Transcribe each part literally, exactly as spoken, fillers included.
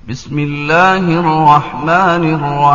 بسم الله الرحمن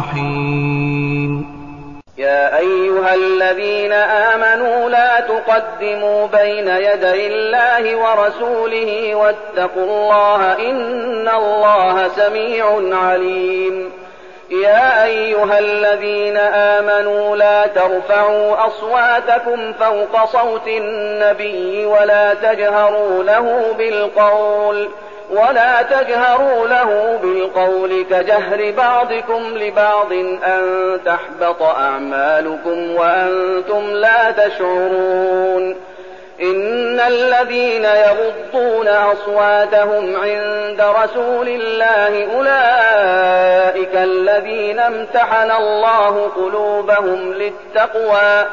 الرحيم. يا أيها الذين آمنوا لا تقدموا بين يدي الله ورسوله واتقوا الله إن الله سميع عليم. يا أيها الذين آمنوا لا ترفعوا أصواتكم فوق صوت النبي ولا تجهروا له بالقول ولا تجهروا له بالقول كجهر بعضكم لبعض أن تحبط أعمالكم وأنتم لا تشعرون. إن الذين يغضون أصواتهم عند رسول الله أولئك الذين امتحن الله قلوبهم للتقوى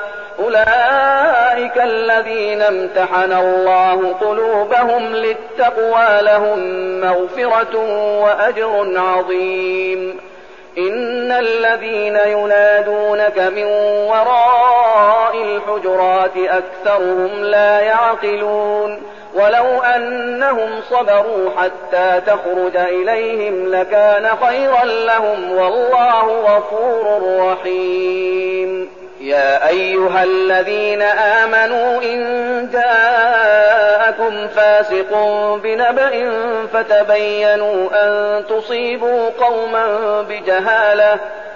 أولئك الذين امتحن الله قلوبهم للتقوى لهم مغفرة وأجر عظيم. إن الذين ينادونك من وراء الحجرات أكثرهم لا يعقلون. ولو أنهم صبروا حتى تخرج إليهم لكان خيرا لهم والله غفور رحيم. يا أيها الذين آمنوا إن جاءكم فاسق بنبأ فتبينوا أن تصيبوا قوما بجهالة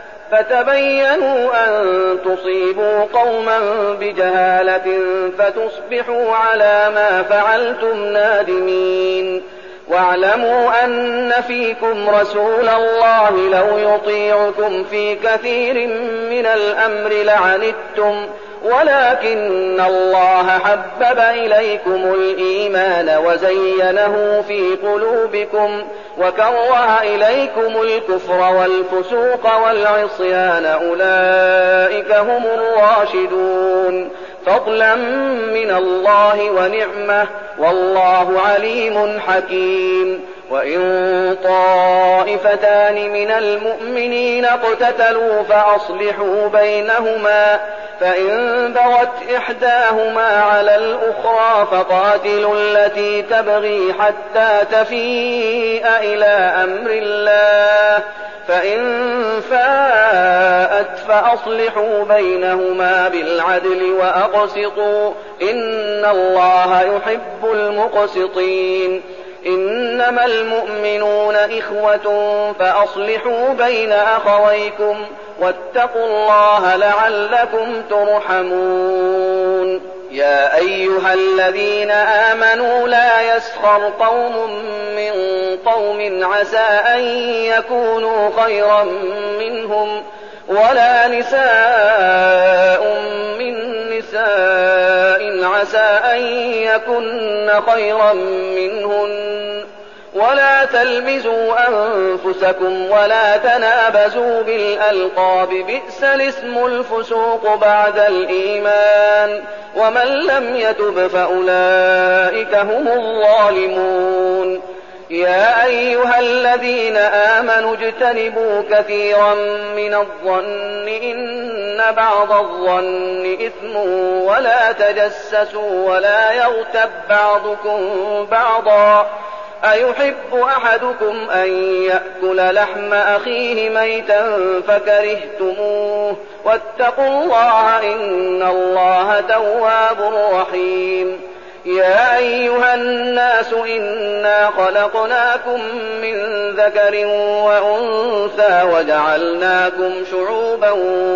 فتبينوا أن تصيبوا قوما بجهالة فتصبحوا على ما فعلتم نادمين. واعلموا أن فيكم رسول الله لو يطيعكم في كثير من الأمر لعنتم ولكن الله حبب إليكم الإيمان وزينه في قلوبكم وكره إليكم الكفر والفسوق والعصيان أولئك هم الراشدون فضلا من الله ونعمة والله عليم حكيم. وإن طائفتان من المؤمنين اقتتلوا فأصلحوا بينهما فإن بغت إحداهما على الأخرى فقاتلوا التي تبغي حتى تفيء إلى أمر الله فإن فاءت فأصلحوا بينهما بالعدل وأقسطوا إن الله يحب المقسطين. إنما المؤمنون إخوة فأصلحوا بين أخويكم واتقوا الله لعلكم ترحمون. يا أيها الذين آمنوا لا يسخر قوم من قوم عسى أن يكونوا خيرا منهم ولا نساء من نساء عسى أن يكن خيرا منهن ولا تلمزوا أنفسكم ولا تنابزوا بالألقاب بئس الاسم الفسوق بعد الإيمان ومن لم يتب فأولئك هم الظالمون. يا أيها الذين آمنوا اجتنبوا كثيرا من الظن إن بعض الظن إثم ولا تجسسوا ولا يغتب بعضكم بعضا أيحب أحدكم أن يأكل لحم أخيه ميتا فكرهتموه واتقوا الله إن الله تواب رحيم. يا أيها الناس إنا خلقناكم من ذكر وأنثى وجعلناكم شعوبا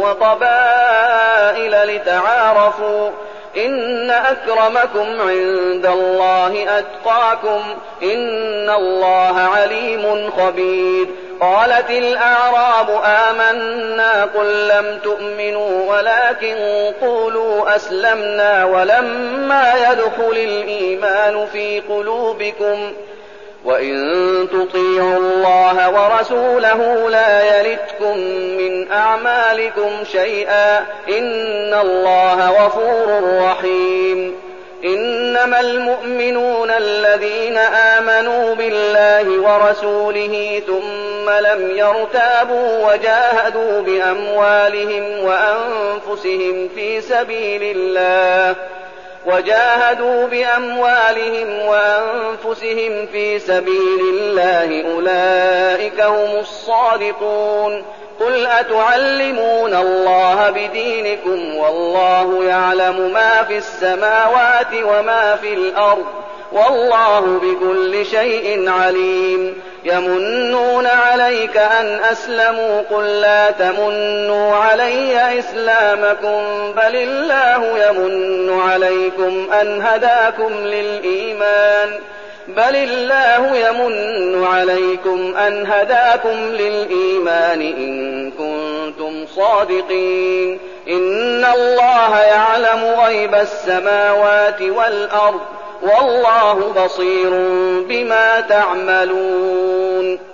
وقبائل لتعارفوا إن أكرمكم عند الله أتقاكم إن الله عليم خبير. قالت الأعراب آمنا قل لم تؤمنوا ولكن قولوا أسلمنا ولما يدخل الإيمان في قلوبكم وإن تطيعوا الله ورسوله لا يلتكم من أعمالكم شيئا إن الله غفور رحيم. إنما المؤمنون الذين آمنوا بالله ورسوله ثم لم يرتابوا وجاهدوا بأموالهم وأنفسهم في سبيل الله وجاهدوا بأموالهم وأنفسهم في سبيل الله أولئك هم الصادقون. قل أتعلمون الله بدينكم والله يعلم ما في السماوات وما في الأرض والله بكل شيء عليم. يمنون عليك أن أسلموا قل لا تمنوا علي إسلامكم بل الله يمن عليكم أن هداكم للإيمان بل الله يمن عليكم أن هداكم للإيمان إن كنتم صادقين. إن الله يعلم غيب السماوات والأرض والله بصير بما تعملون.